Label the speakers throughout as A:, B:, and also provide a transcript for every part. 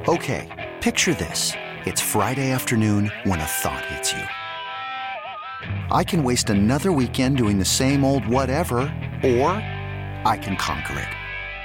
A: Okay, picture this. It's Friday afternoon when a thought hits you. I can waste another weekend doing the same old whatever, or I can conquer it.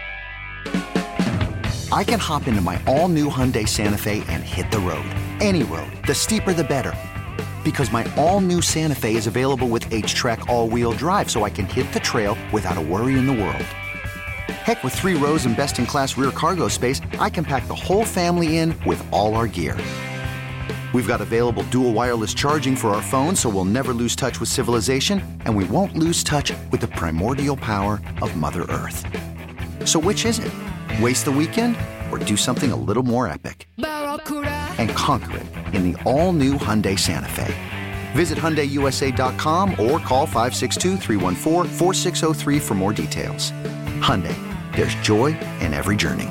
A: I can hop into my all-new Hyundai Santa Fe and hit the road. Any road. The steeper, the better. Because my all-new Santa Fe is available with H-Track all-wheel drive, so I can hit the trail without a worry in the world. Heck, with 3 rows and best-in-class rear cargo space, I can pack the whole family in with all our gear. We've got available dual wireless charging for our phones, so we'll never lose touch with civilization, and we won't lose touch with the primordial power of Mother Earth. So which is it? Waste the weekend or do something a little more epic? And conquer it in the all-new Hyundai Santa Fe. Visit HyundaiUSA.com or call 562-314-4603 for more details. Hyundai, there's joy in every journey.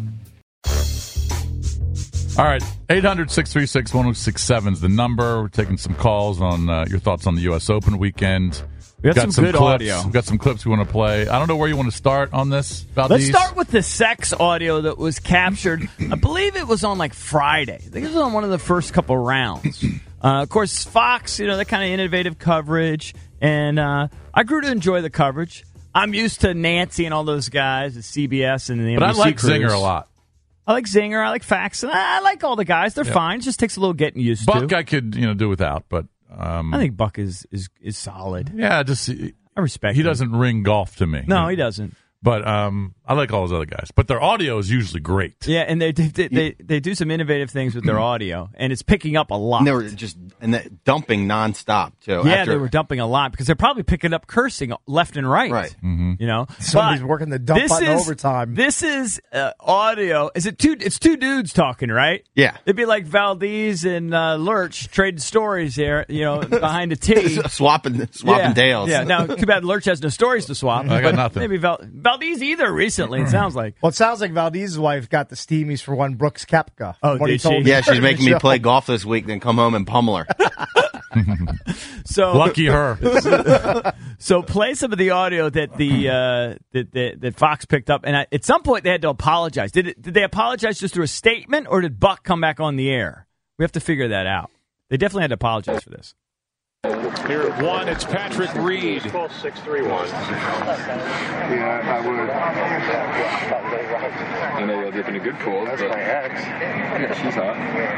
B: All right, 800-636-1067 is the number. We're taking some calls on your thoughts on the U.S. Open weekend.
C: We got some good
B: clips.
C: audio.
B: We've got some clips we want to play. I don't know where you want to start on this, Valdez.
C: Let's start with the sex audio that was captured. I believe it was on like Friday. I think it was on one of the first couple rounds. Of course, Fox, that kind of innovative coverage. And I grew to enjoy the coverage. I'm used to Nancy and all those guys at CBS and the NBC
B: But I like
C: crews.
B: Zinger a lot.
C: I like Zinger. I like Fax. And I like all the guys. They're fine. It just takes a little getting used to.
B: Buck I could do without, but
C: I think Buck is solid.
B: yeah, just
C: I respect
B: he
C: him.
B: doesn't ring golf to me.
C: No, he doesn't.
B: But I like all those other guys. But their audio is usually great.
C: Yeah, and they do some innovative things with their audio, and it's picking up a lot.
D: And they were dumping nonstop too.
C: Yeah, they were dumping a lot because they're probably picking up cursing left and right.
D: Right.
E: Somebody's working the dump button overtime.
C: This is audio. Is it two? It's two dudes talking, right?
D: Yeah.
C: It'd be like Valdez and Lurch trading stories there, behind a tee,
D: swapping tales.
C: Yeah. Now, too bad Lurch has no stories to swap.
B: I got nothing.
C: Maybe Valdez either recently. It sounds like.
E: Well, it sounds like Valdez's wife got the steamies for one Brooks Koepka.
C: Oh,
E: What he
C: did she?
E: told me
D: Yeah, she's
E: during
D: making
E: the
D: me
E: show.
D: play golf this week, then come home and pummel her.
C: So
B: Lucky her.
C: So play some of the audio that that Fox picked up, and at some point they had to apologize. Did they apologize just through a statement, or did Buck come back on the air? We have to figure that out. They definitely had to apologize for this.
F: Here at 1, it's Patrick Reed.
G: 12-6-3-1.
H: Yeah, I would.
G: I know you'll dip into good pools.
H: That's
G: but
H: my ex.
G: Yeah, she's hot.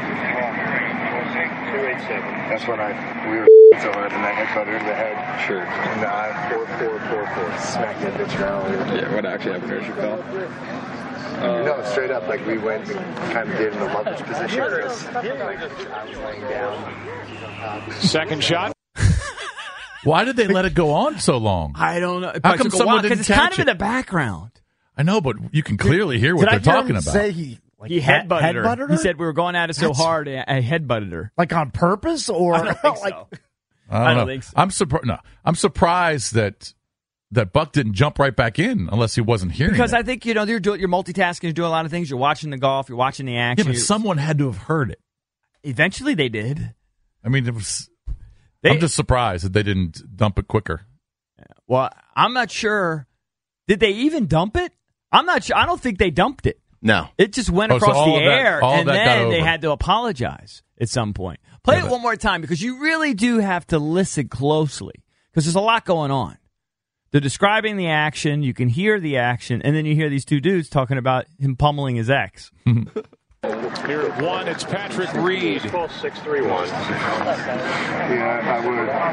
H: 287. That's when we were so hard and I headbutted her in the head.
G: Sure.
H: In the eye. 4-4-4-4. Smacked that bitch around.
G: Yeah, what actually happened to her? She fell.
H: No, straight up, like we went and kind of did in the lovers position. I was laying down.
F: Second shot.
B: Why did they let it go on so long?
C: I don't know.
B: How come someone didn't
C: it's
B: catch
C: kind of in
B: it?
C: the background.
B: I know, but you can clearly hear what
E: Did I
B: they're
E: hear
B: talking
E: him
B: about.
E: say he
C: Headbutted her.
E: her?
C: He said we were going at it so hard, I headbutted her.
E: Like on purpose, or
C: I don't think
E: like
C: so.
B: I don't know.
C: think so.
B: I'm surprised. No, I'm surprised that Buck didn't jump right back in unless he wasn't hearing
C: Because
B: it.
C: I think you're multitasking, you're doing a lot of things. You're watching the golf, you're watching the
B: Yeah,
C: action.
B: but someone had to have heard it.
C: Eventually, they did.
B: I mean, it was. I'm just surprised that they didn't dump it quicker.
C: Well, I'm not sure. Did they even dump it? I'm not sure. I don't think they dumped it.
D: No.
C: It just went
B: Oh, so
C: across
B: all
C: the
B: of that-
C: air,
B: all of
C: and
B: that got
C: then they
B: over.
C: had to apologize at some point. Play it one more time because you really do have to listen closely because there's a lot going on. They're describing the action. You can hear the action, and then you hear these two dudes talking about him pummeling his ex.
F: Here at 1, it's Patrick Reed.
G: I
H: 12-6-3-1.
G: Yeah,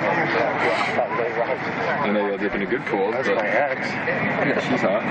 G: I know you'll dip into good pools.
H: That's
G: but
H: my ex.
G: Yeah, she's hot.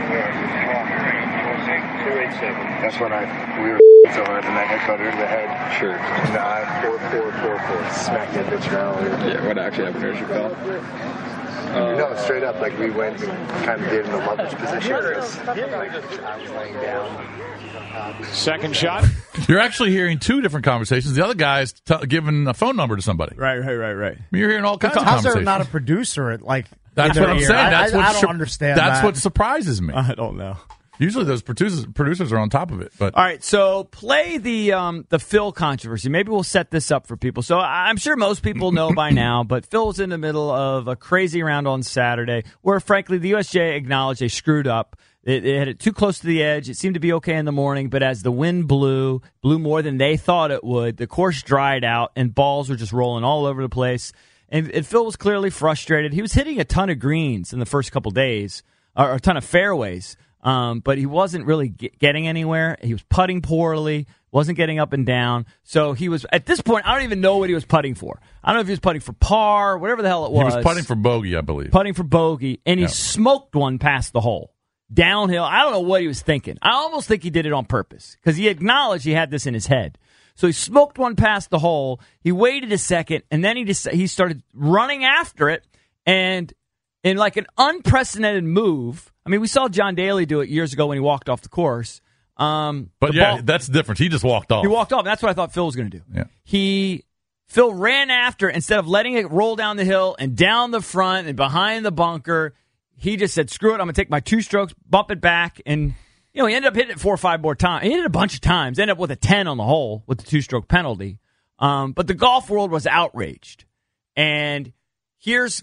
H: 287. That's when we were so hard and I headbutted her in the head.
G: Sure.
H: In the eye. 4-4-4-4. Smacked that bitch around.
G: Yeah, what actually happened to her? She fell.
H: No, straight up, like we went and kind of did in the lovers position. I was laying down.
F: Second shot.
B: You're actually hearing two different conversations. The other guy's giving a phone number to somebody.
C: Right.
B: You're hearing all kinds of
E: how's there
B: conversations.
E: not a producer at like?
B: That's
E: in
B: what
E: their
B: I'm
E: ear?
B: saying. That's what
E: I don't understand.
B: That's
E: that.
B: what surprises me.
C: I don't know.
B: Usually those producers are on top of it. But
C: All right, so play the Phil controversy. Maybe we'll set this up for people. So I'm sure most people know by now, but Phil was in the middle of a crazy round on Saturday where, frankly, the USGA acknowledged they screwed up. They had it too close to the edge. It seemed to be okay in the morning, but as the wind blew more than they thought it would, the course dried out, and balls were just rolling all over the place. And Phil was clearly frustrated. He was hitting a ton of greens in the first couple days, or a ton of fairways, but he wasn't really getting anywhere. He was putting poorly, wasn't getting up and down. So he was, at this point, I don't even know what he was putting for. I don't know if he was putting for par, whatever the hell it was.
B: He was putting for bogey, I believe.
C: Putting for bogey, and he smoked one past the hole. Downhill. I don't know what he was thinking. I almost think he did it on purpose because he acknowledged he had this in his head. So he smoked one past the hole. He waited a second, and then he started running after it. And in like an unprecedented move, I mean, we saw John Daly do it years ago when he walked off the course.
B: But yeah, that's different. He just walked off.
C: He walked off. And that's what I thought Phil was going to do.
B: Yeah.
C: Phil ran after it instead of letting it roll down the hill and down the front and behind the bunker. He just said, screw it, I'm going to take my 2 strokes, bump it back, and he ended up hitting it 4 or 5 more times. He hit it a bunch of times, ended up with a 10 on the hole with the 2-stroke penalty. But the golf world was outraged. And here's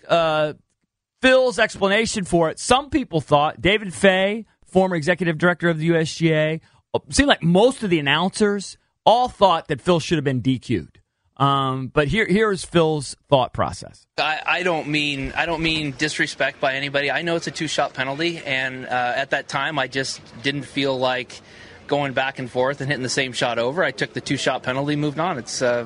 C: Phil's explanation for it. Some people thought, David Fay, former executive director of the USGA, seemed like most of the announcers all thought that Phil should have been DQ'd. But here's Phil's thought process.
I: I don't mean disrespect by anybody. I know it's a 2-shot penalty, and at that time, I just didn't feel like going back and forth and hitting the same shot over. I took the 2-shot penalty, moved on.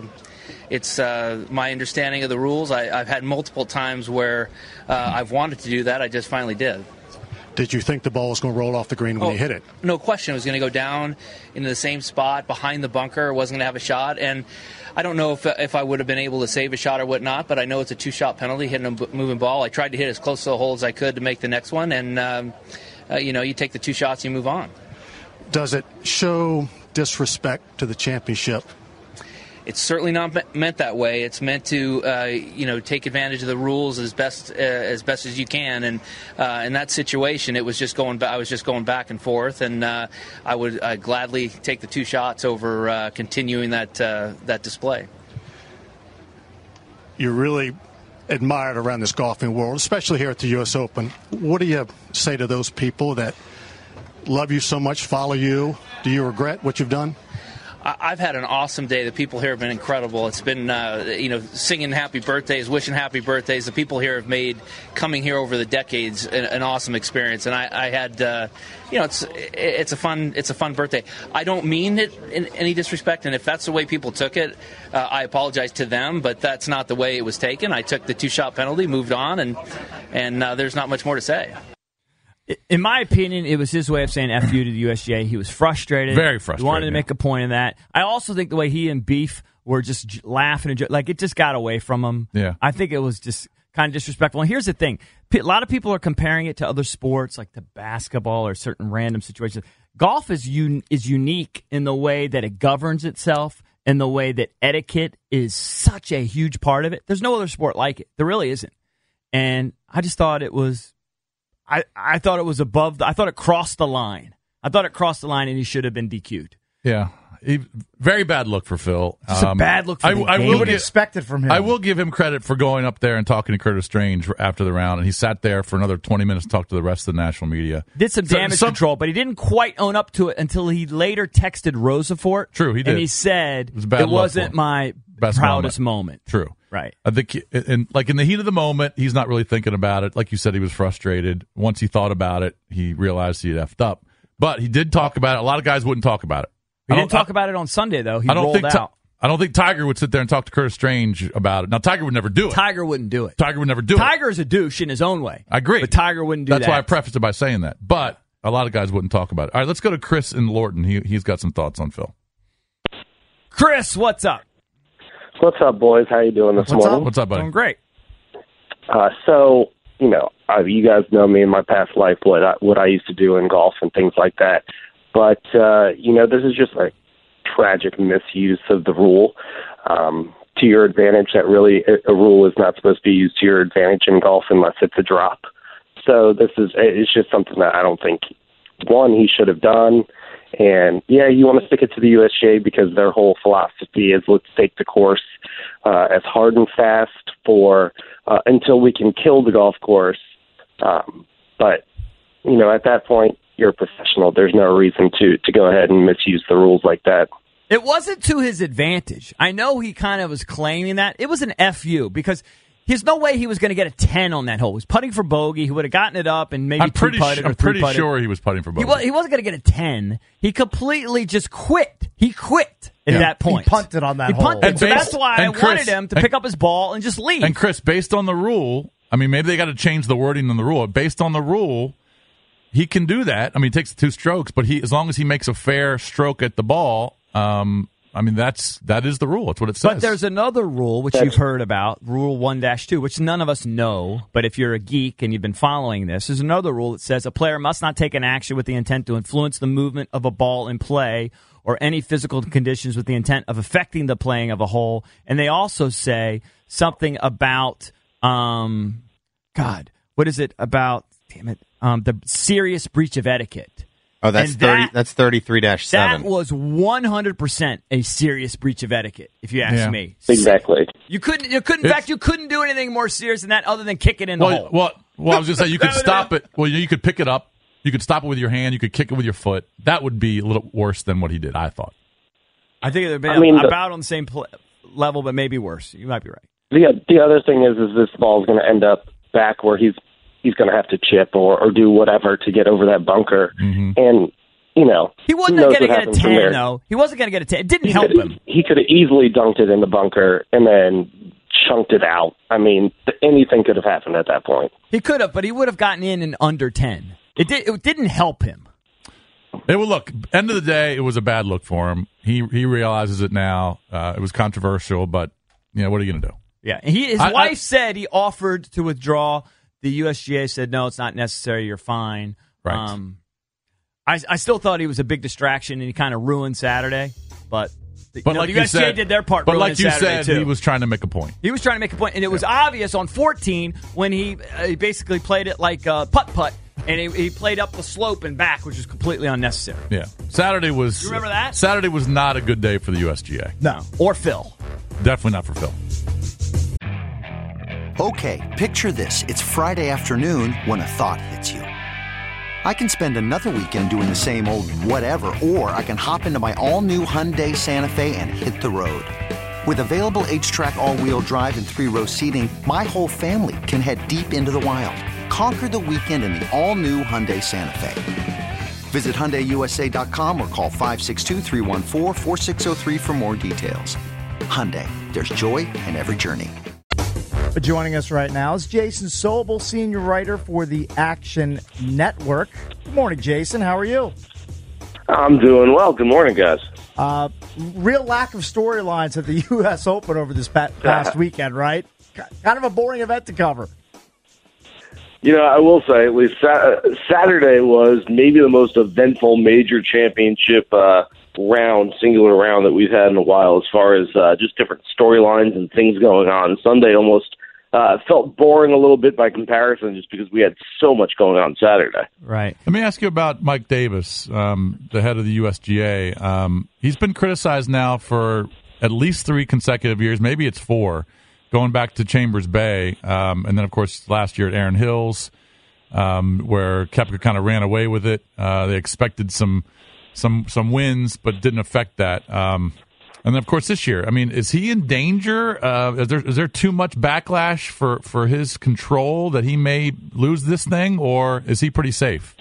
I: It's my understanding of the rules. I've had multiple times where I've wanted to do that. I just finally did.
J: Did you think the ball was going to roll off the green when you hit it?
I: No question. It was going to go down into the same spot behind the bunker. It wasn't going to have a shot. And I don't know if I would have been able to save a shot or whatnot, but I know it's a 2-shot penalty, hitting a moving ball. I tried to hit as close to the hole as I could to make the next one. And, you take the 2 shots, you move on.
J: Does it show disrespect to the championship?
I: It's certainly not meant that way. It's meant to, take advantage of the rules as best as you can. And in that situation, it was just I was just going back and forth, and I would gladly take the 2 shots over continuing that display.
J: You're really admired around this golfing world, especially here at the U.S. Open. What do you say to those people that love you so much, follow you? Do you regret what you've done?
I: I've had an awesome day. The people here have been incredible. It's been, singing happy birthdays, wishing happy birthdays. The people here have made coming here over the decades an awesome experience. And I had, it's a fun birthday. I don't mean it in any disrespect. And if that's the way people took it, I apologize to them. But that's not the way it was taken. I took the 2-shot penalty, moved on, and there's not much more to say.
C: In my opinion, it was his way of saying F you to the USGA. He was frustrated.
B: Very frustrated.
C: He wanted to make a point of that. I also think the way he and Beef were just laughing, it just got away from him.
B: Yeah.
C: I think it was just kind of disrespectful. And here's the thing. A lot of people are comparing it to other sports, like to basketball or certain random situations. Golf is unique in the way that it governs itself and the way that etiquette is such a huge part of it. There's no other sport like it. There really isn't. And I just thought it was... I thought it was above. I thought it crossed the line. I thought it crossed the line, and he should have been DQ'd.
B: Yeah, very bad look for Phil.
C: Just a bad look for the game.
E: You would expect it from him.
B: I will give him credit for going up there and talking to Curtis Strange after the round, and he sat there for another 20 minutes to talk to the rest of the national media.
C: Did some damage control, but he didn't quite own up to it until he later texted Rosafort.
B: True, he did.
C: And he said
B: it
C: wasn't my proudest moment.
B: True.
C: Right.
B: I think, in the heat of the moment, he's not really thinking about it. Like you said, he was frustrated. Once he thought about it, he realized he had effed up. But he did talk about it. A lot of guys wouldn't talk about it.
C: He didn't talk about it on Sunday, though. He rolled out.
B: I don't think Tiger would sit there and talk to Curtis Strange about it. Now, Tiger would never do it.
C: Tiger wouldn't do it.
B: Tiger
C: is a douche in his own way.
B: I agree.
C: But Tiger wouldn't do that.
B: That's why I prefaced it by saying that. But a lot of guys wouldn't talk about it. All right, let's go to Chris in Lorton. He's got some thoughts on Phil.
C: Chris, what's up?
K: What's up, boys? How you doing this morning?
B: What's up, buddy?
C: Doing great.
K: You guys know me in my past life, what I used to do in golf and things like that. But, this is just a tragic misuse of the rule to your advantage. That really, a rule is not supposed to be used to your advantage in golf unless it's a drop. So it's just something that I don't think, one, he should have done. And, yeah, you want to stick it to the USGA because their whole philosophy is let's take the course as hard and fast until we can kill the golf course. But, at that point, you're a professional. There's no reason to go ahead and misuse the rules like that.
C: It wasn't to his advantage. I know he kind of was claiming that. It was an FU because there's no way he was going to get a 10 on that hole. He was putting for bogey. He would have gotten it up and maybe
B: I'm pretty
C: three-putted.
B: sure he was putting for bogey.
C: He wasn't going to get a 10. He completely just quit. He quit at that point.
E: He punted on that hole.
C: Punted. So that's why I wanted him to pick up his ball and just leave.
B: And Chris, based on the rule, I mean, maybe they got to change the wording in the rule. Based on the rule, he can do that. I mean, he takes 2 strokes, but as long as he makes a fair stroke at the ball, I mean, that is the rule. That's what it says.
C: But there's another rule, which you've heard about, Rule 1-2, which none of us know. But if you're a geek and you've been following this, there's another rule that says a player must not take an action with the intent to influence the movement of a ball in play or any physical conditions with the intent of affecting the playing of a hole. And they also say something about, what is it about, the serious breach of etiquette.
D: Oh, that's 33-7.
C: That was 100% a serious breach of etiquette, if you ask me.
K: Exactly.
C: You couldn't do anything more serious than that other than kick it in the hole.
B: Well, I was going to say, you could stop it. Well, you could pick it up. You could stop it with your hand. You could kick it with your foot. That would be a little worse than what he did, I thought.
C: I think it would have been about on the same level, but maybe worse. You might be right.
K: The other thing is this ball is going to end up back where he's going to have to chip or do whatever to get over that bunker.
B: Mm-hmm.
K: And,
C: he wasn't going to get a 10, though. He wasn't going to get a 10. It didn't help him.
K: He could have easily dunked it in the bunker and then chunked it out. I mean, anything could have happened at that point.
C: He could have, but he would have gotten in under 10. It didn't help him.
B: Look, end of the day, it was a bad look for him. He realizes it now. It was controversial, but, what are you going to do?
C: Yeah, his wife said he offered to withdraw. The USGA said, no, it's not necessary. You're fine.
B: Right.
C: I still thought he was a big distraction, and he kind of ruined Saturday. But the USGA did their part.
B: But like you
C: Saturday
B: said,
C: too.
B: He was trying to make a point.
C: He was trying to make a point, and it was obvious on 14 when he basically played it like putt-putt, and he played up the slope and back, which was completely unnecessary.
B: Yeah. Saturday was...
C: You remember that?
B: Saturday was not a good day for the USGA.
C: No. Or Phil.
B: Definitely not for Phil.
A: Okay, picture this. It's Friday afternoon when a thought hits you. I can spend another weekend doing the same old whatever, or I can hop into my all-new Hyundai Santa Fe and hit the road. With available H-Track all-wheel drive and 3-row seating, my whole family can head deep into the wild. Conquer the weekend in the all-new Hyundai Santa Fe. Visit HyundaiUSA.com or call 562-314-4603 for more details. Hyundai, there's joy in every journey.
E: Joining us right now is Jason Sobel, senior writer for the Action Network. Good morning, Jason. How are you?
L: I'm doing well. Good morning, guys.
E: Real lack of storylines at the U.S. Open over this past weekend, right? Kind of a boring event to cover.
L: I will say, at least Saturday was maybe the most eventful major championship singular round that we've had in a while as far as just different storylines and things going on. Sunday almost felt boring a little bit by comparison just because we had so much going on Saturday.
C: Right.
B: Let me ask you about Mike Davis, the head of the USGA. He's been criticized now for at least 3 consecutive years, maybe it's 4, going back to Chambers Bay, and then, of course, last year at Erin Hills, where Koepka kind of ran away with it. They expected some wins, but didn't affect that. And then, of course, this year, I mean, is he in danger? Is there too much backlash for his control that he may lose this thing, or is he pretty safe?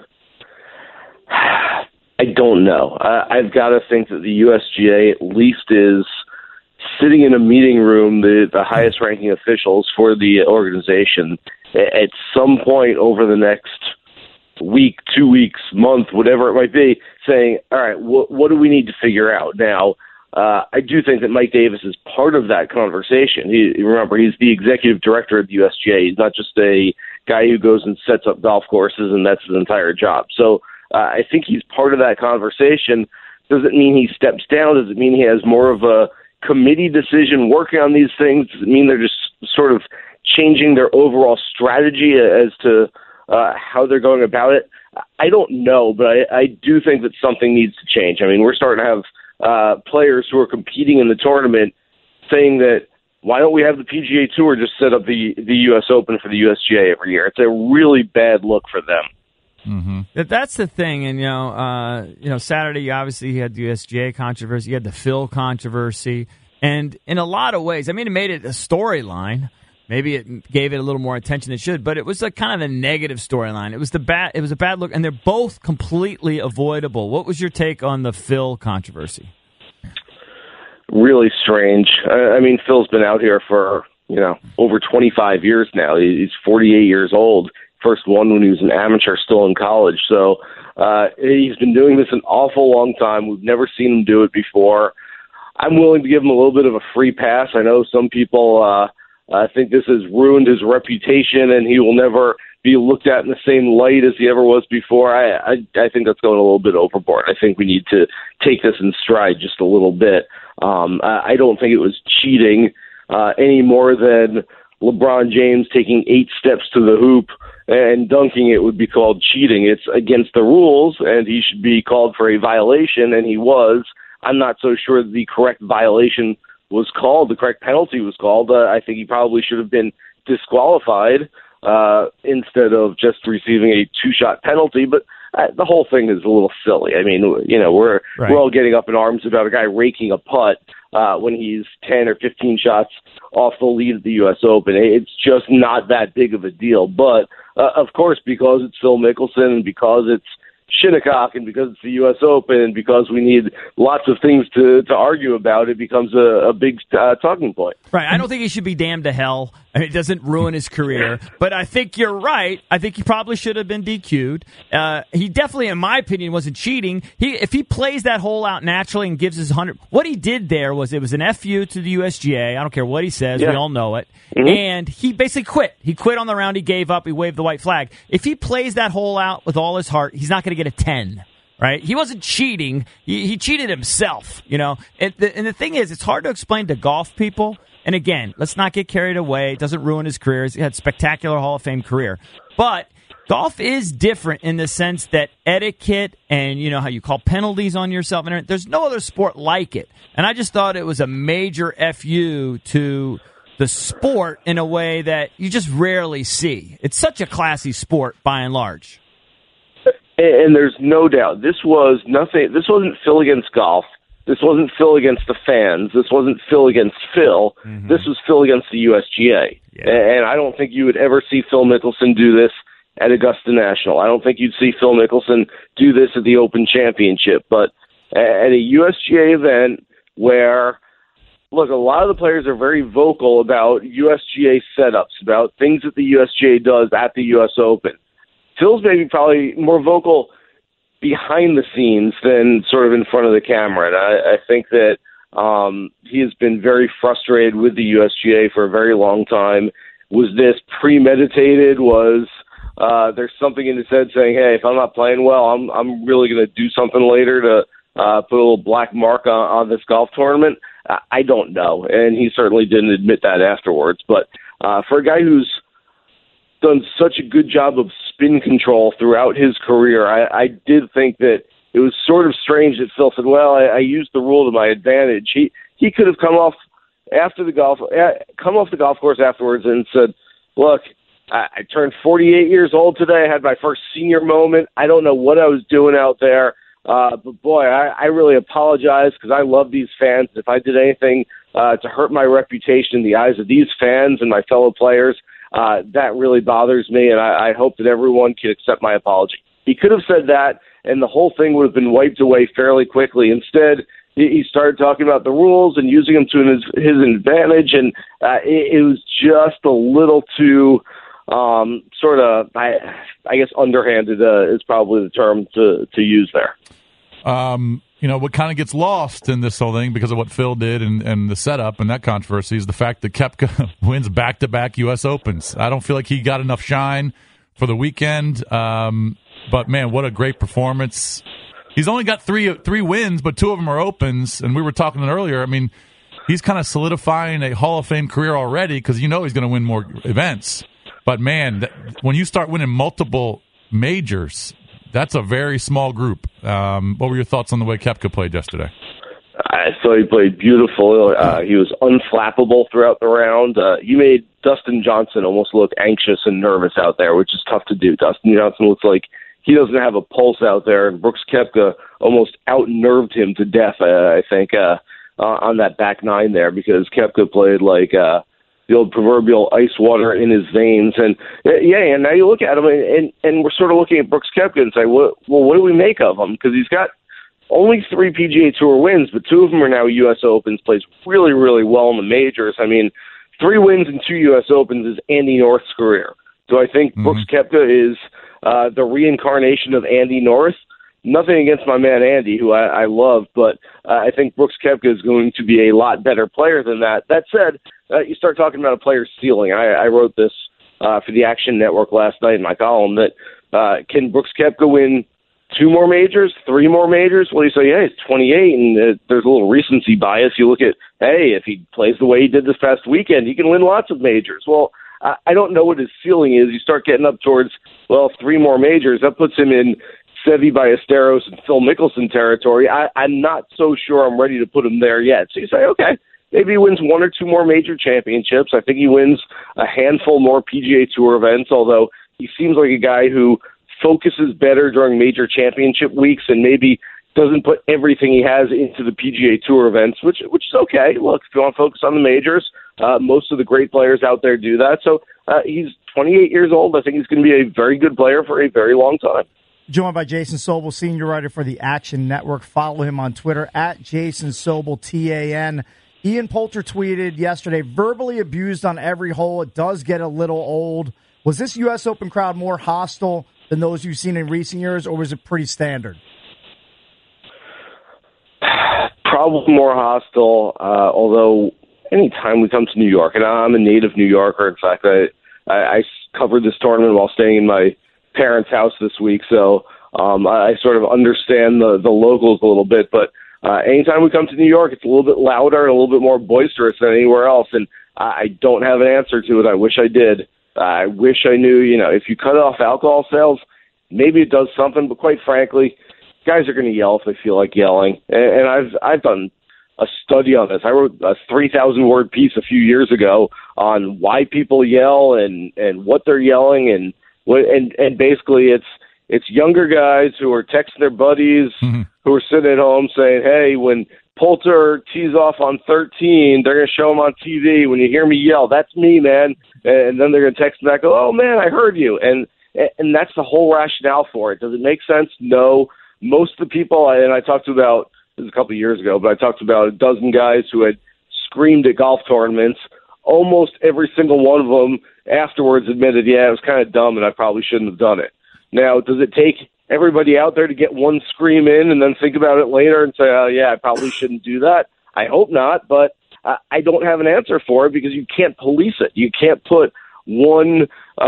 L: I don't know. I've got to think that the USGA at least is sitting in a meeting room, the highest ranking officials for the organization, at some point over the next week, 2 weeks, month, whatever it might be, saying, all right, what do we need to figure out now? I do think that Mike Davis is part of that conversation. Remember, he's the executive director of the USGA. He's not just a guy who goes and sets up golf courses and that's his entire job. So I think he's part of that conversation. Does it mean he steps down? Does it mean he has more of a committee decision working on these things? Does it mean they're just sort of changing their overall strategy as to how they're going about it? I don't know, but I do think that something needs to change. I mean, we're starting to have players who are competing in the tournament saying that, why don't we have the PGA Tour just set up the U.S. Open for the USGA every year? It's a really bad look for them.
B: Mm-hmm.
C: That's the thing, and Saturday obviously you had the USGA controversy, you had the Phil controversy, and in a lot of ways, I mean, it made it a storyline. Maybe it gave it a little more attention than it should, but it was a kind of a negative storyline. It was a bad look, and they're both completely avoidable. What was your take on the Phil controversy?
L: Really strange. I mean, Phil's been out here for, over 25 years now. He's 48 years old. First one when he was an amateur, still in college. So he's been doing this an awful long time. We've never seen him do it before. I'm willing to give him a little bit of a free pass. I know some people I think this has ruined his reputation, and he will never be looked at in the same light as he ever was before. I think that's going a little bit overboard. I think we need to take this in stride just a little bit. I don't think it was cheating any more than LeBron James taking 8 steps to the hoop and dunking it would be called cheating. It's against the rules, and he should be called for a violation, and he was. I'm not so sure the correct violation was called, the correct penalty was called. I think he probably should have been disqualified instead of just receiving a 2-shot penalty. But the whole thing is a little silly. I mean, we're all getting up in arms about a guy raking a putt when he's 10 or 15 shots off the lead at the U.S. Open. It's just not that big of a deal. But of course, because it's Phil Mickelson and because it's Shinnecock and because it's the U.S. Open and because we need lots of things to argue about, it becomes a big talking point.
C: Right. I don't think he should be damned to hell. I mean, it doesn't ruin his career. But I think you're right. I think he probably should have been DQ'd. He definitely, in my opinion, wasn't cheating. If he plays that hole out naturally and gives his 100, what he did there was it was an FU to the USGA. I don't care what he says. Yeah. We all know it. Mm-hmm. And he basically quit. He quit on the round. He gave up. He waved the white flag. If he plays that hole out with all his heart, he's not going to get a 10. Right? He wasn't cheating. He cheated himself, And the thing is, it's hard to explain to golf people. And again, let's not get carried away. It doesn't ruin his career. He had a spectacular Hall of Fame career. But golf is different in the sense that etiquette and, how you call penalties on yourself. And there's no other sport like it. And I just thought it was a major FU to the sport in a way that you just rarely see. It's such a classy sport by and large.
L: And there's no doubt this was nothing. This wasn't Phil against golf. This wasn't Phil against the fans. This wasn't Phil against Phil. Mm-hmm. This was Phil against the USGA. Yeah. And I don't think you would ever see Phil Mickelson do this at Augusta National. I don't think you'd see Phil Mickelson do this at the Open Championship. But at a USGA event where, look, a lot of the players are very vocal about USGA setups, about things that the USGA does at the U.S. Open. Phil's maybe probably more vocal behind the scenes than sort of in front of the camera. And I think that he has been very frustrated with the USGA for a very long time. Was this premeditated? Was there's something in his head saying, hey, if I'm not playing well, I'm really going to do something later to put a little black mark on this golf tournament? I don't know. And he certainly didn't admit that afterwards. But for a guy who's done such a good job of spin control throughout his career, I did think that it was sort of strange that Phil said, well, I used the rule to my advantage. He could have come off the golf course afterwards and said, look, I turned 48 years old today. I had my first senior moment. I don't know what I was doing out there. But boy, I really apologize because I love these fans. If I did anything to hurt my reputation in the eyes of these fans and my fellow players, that really bothers me, and I hope that everyone can accept my apology. He could have said that, and the whole thing would have been wiped away fairly quickly. Instead, he started talking about the rules and using them to his advantage, and it was just a little too sort of, I guess, underhanded is probably the term to use there.
B: What kind of gets lost in this whole thing because of what Phil did and the setup and that controversy is the fact that Koepka wins back-to-back U.S. Opens. I don't feel like he got enough shine for the weekend, but, man, what a great performance. He's only got three wins, but 2 of them are Opens, and we were talking earlier. I mean, he's kind of solidifying a Hall of Fame career already because he's going to win more events. But, man, when you start winning multiple majors, that's a very small group. What were your thoughts on the way Koepka played yesterday?
L: I thought he played beautiful. He was unflappable throughout the round. He made Dustin Johnson almost look anxious and nervous out there, which is tough to do. Dustin Johnson looks like he doesn't have a pulse out there. And Brooks Koepka almost out-nerved him to death, I think, on that back nine there, because Koepka played like the old proverbial ice water in his veins. And and now you look at him, and we're sort of looking at Brooks Koepka and say, well, what do we make of him? Because he's got only 3 PGA Tour wins, but 2 of them are now U.S. Opens, plays really, really well in the majors. I mean, 3 wins and 2 U.S. Opens is Andy North's career. So I think Brooks Koepka is the reincarnation of Andy North. Nothing against my man Andy, who I love, but I think Brooks Koepka is going to be a lot better player than that. That said, you start talking about a player's ceiling. I wrote this for the Action Network last night in my column that can Brooks Koepka win 2 more majors, 3 more majors? Well, you say, yeah, he's 28, and there's a little recency bias. You look at, hey, if he plays the way he did this past weekend, he can win lots of majors. Well, I don't know what his ceiling is. You start getting up towards, 3 more majors. That puts him in Seve Ballesteros and Phil Mickelson territory. I'm not so sure I'm ready to put him there yet. So you say, okay, maybe he wins 1 or 2 more major championships. I think he wins a handful more PGA Tour events, although he seems like a guy who focuses better during major championship weeks and maybe doesn't put everything he has into the PGA Tour events, which is okay. Look, if you want to focus on the majors, most of the great players out there do that. So he's 28 years old. I think he's going to be a very good player for a very long time.
E: Joined by Jason Sobel, senior writer for the Action Network. Follow him on Twitter at Jason Sobel, TAN. Ian Poulter tweeted yesterday, verbally abused on every hole. It does get a little old. Was this U.S. Open crowd more hostile than those you've seen in recent years, or was it pretty standard?
L: Probably more hostile, although anytime we come to New York, and I'm a native New Yorker. In fact, I covered this tournament while staying in my parents' house this week, so I sort of understand the locals a little bit. But anytime we come to New York, it's a little bit louder and a little bit more boisterous than anywhere else, and I don't have an answer to it. I wish I did. I wish I knew, if you cut off alcohol sales, maybe it does something, but quite frankly, guys are going to yell if they feel like yelling. And I've done a study on this. I wrote a 3,000-word piece a few years ago on why people yell and what they're yelling, and basically it's younger guys who are texting their buddies who are sitting at home saying, hey, when Poulter tees off on 13, they're going to show him on TV. When you hear me yell, that's me, man. And then they're going to text back, oh, man, I heard you. And that's the whole rationale for it. Does it make sense? No. Most of the people, and I talked to about, this was a couple of years ago, but I talked to about a dozen guys who had screamed at golf tournaments. Almost every single one of them afterwards admitted, yeah, it was kind of dumb and I probably shouldn't have done it. Now, does it take everybody out there to get one scream in and then think about it later and say, oh, yeah, I probably shouldn't do that? I hope not, but I don't have an answer for it because you can't police it. You can't put one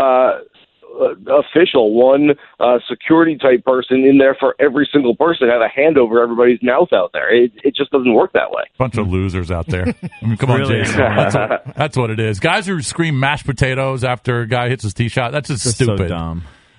L: official, one security type person in there for every single person, have a hand over everybody's mouth out there. It just doesn't work that way.
B: Bunch of losers out there. I mean, come
C: Really?
B: on, Jason. That's what it is. Guys who scream mashed potatoes after a guy hits his tee shot, that's just stupid.
C: So dumb.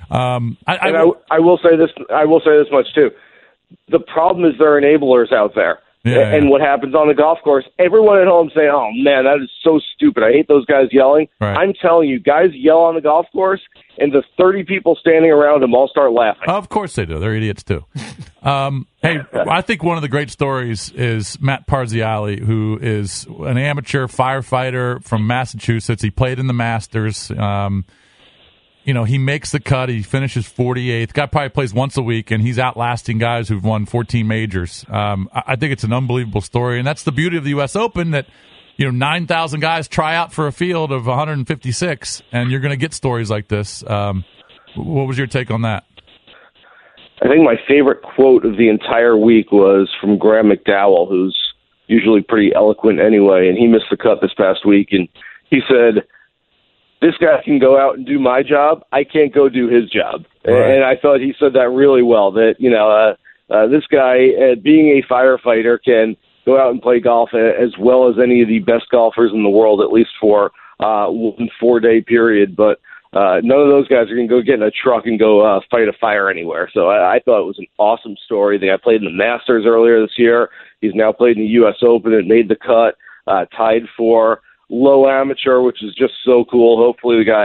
L: I will say this. I will say this much too. The problem is there are enablers out there.
B: Yeah,
L: and what happens on the golf course, everyone at home saying, oh, man, that is so stupid. I hate those guys yelling.
B: Right.
L: I'm telling you, guys yell on the golf course, and the 30 people standing around them all start laughing.
B: Of course they do. They're idiots, too. Hey, I think one of the great stories is Matt Parziale, who is an amateur firefighter from Massachusetts. He played in the Masters. He makes the cut. He finishes 48th. Guy probably plays once a week, and he's outlasting guys who've won 14 majors. I think it's an unbelievable story, and that's the beauty of the U.S. Open, that 9,000 guys try out for a field of 156, and you're going to get stories like this. What was your take on that?
L: I think my favorite quote of the entire week was from Graham McDowell, who's usually pretty eloquent anyway, and he missed the cut this past week, and he said, this guy can go out and do my job. I can't go do his job. Right. And I thought he said that really well, that, this guy, being a firefighter, can go out and play golf as well as any of the best golfers in the world, at least for 1 4-day period. But none of those guys are going to go get in a truck and go fight a fire anywhere. So I thought it was an awesome story. The guy played in the Masters earlier this year. He's now played in the U.S. Open and made the cut, tied for low amateur, which is just so cool. Hopefully the guy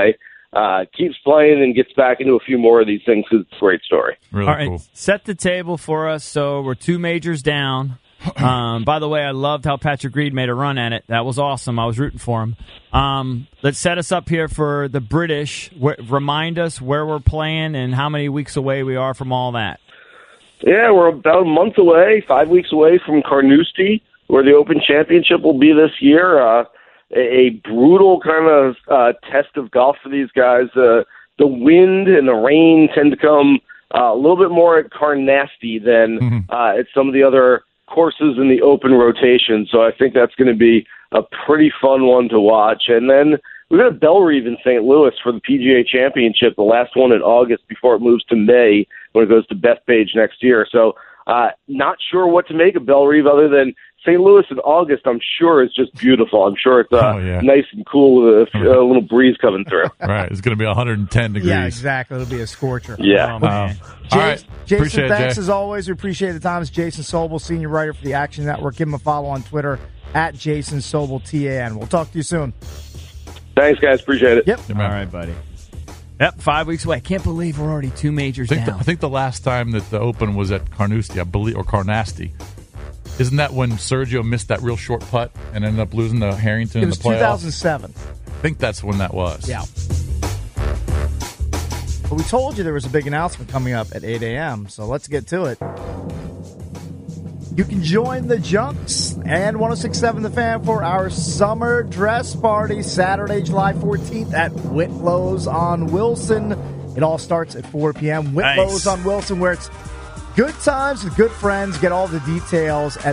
L: keeps playing and gets back into a few more of these things. It's a great story.
B: Really
C: All right,
B: cool.
C: set the table for us. So we're 2 majors down. By the way, I loved how Patrick Reed made a run at it. That was awesome. I was rooting for him. Let's set us up here for the British. Remind us where we're playing and how many weeks away we are from all that.
L: Yeah, we're about a month away, 5 weeks away from Carnoustie, where the Open Championship will be this year. A brutal kind of test of golf for these guys. The wind and the rain tend to come a little bit more at Carnoustie than at some of the other courses in the Open rotation. So I think that's going to be a pretty fun one to watch. And then we've got a Bellerive in St. Louis for the PGA Championship, the last one in August before it moves to May when it goes to Bethpage next year. So not sure what to make of Bellerive other than St. Louis in August, I'm sure, is just beautiful. I'm sure it's nice and cool with a little breeze coming through.
B: Right. It's going to be 110 degrees.
E: Yeah, exactly. It'll be a scorcher.
L: Yeah.
B: All right.
E: Jason, thanks
B: Jay.
E: as always. We appreciate the time. It's Jason Sobel, senior writer for the Action Network. Give him a follow on Twitter at Jason Sobel, TAN. We'll talk to you soon.
L: Thanks, guys. Appreciate it.
E: Yep.
C: All right, buddy. Yep, 5 weeks away. I can't believe we're already 2 majors down.
B: I think the last time that the Open was at Carnoustie, I believe, or Carnoustie. Isn't that when Sergio missed that real short putt and ended up losing to Harrington in the playoffs?
E: It was 2007.
B: I think that's when that was.
E: Yeah. But we told you there was a big announcement coming up at 8 a.m., so let's get to it. You can join the Junks and 106.7 The Fan for our summer dress party Saturday, July 14th at Whitlow's on Wilson. It all starts at 4 p.m. Whitlow's on Wilson, where it's good times with good friends. Get all the details at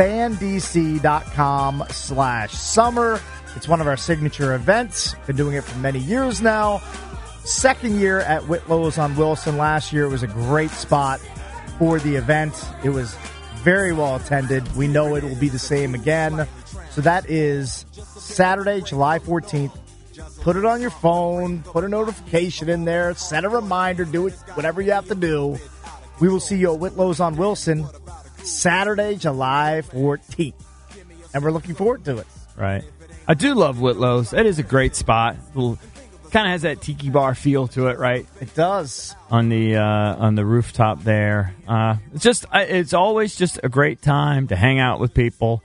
E: thefandc.com/summer. It's one of our signature events. Been doing it for many years now. Second year at Whitlow's on Wilson. Last year it was a great spot for the event. It was very well attended. We know it will be the same again. So that is Saturday, July 14th. Put it on your phone. Put a notification in there. Set a reminder. Do it, whatever you have to do. We will see you at Whitlow's on Wilson Saturday, July 14th. And we're looking forward to it.
C: Right. I do love Whitlow's. It is a great spot. Kind of has that tiki bar feel to it, right?
E: It does.
C: On the rooftop there. It's always just a great time to hang out with people.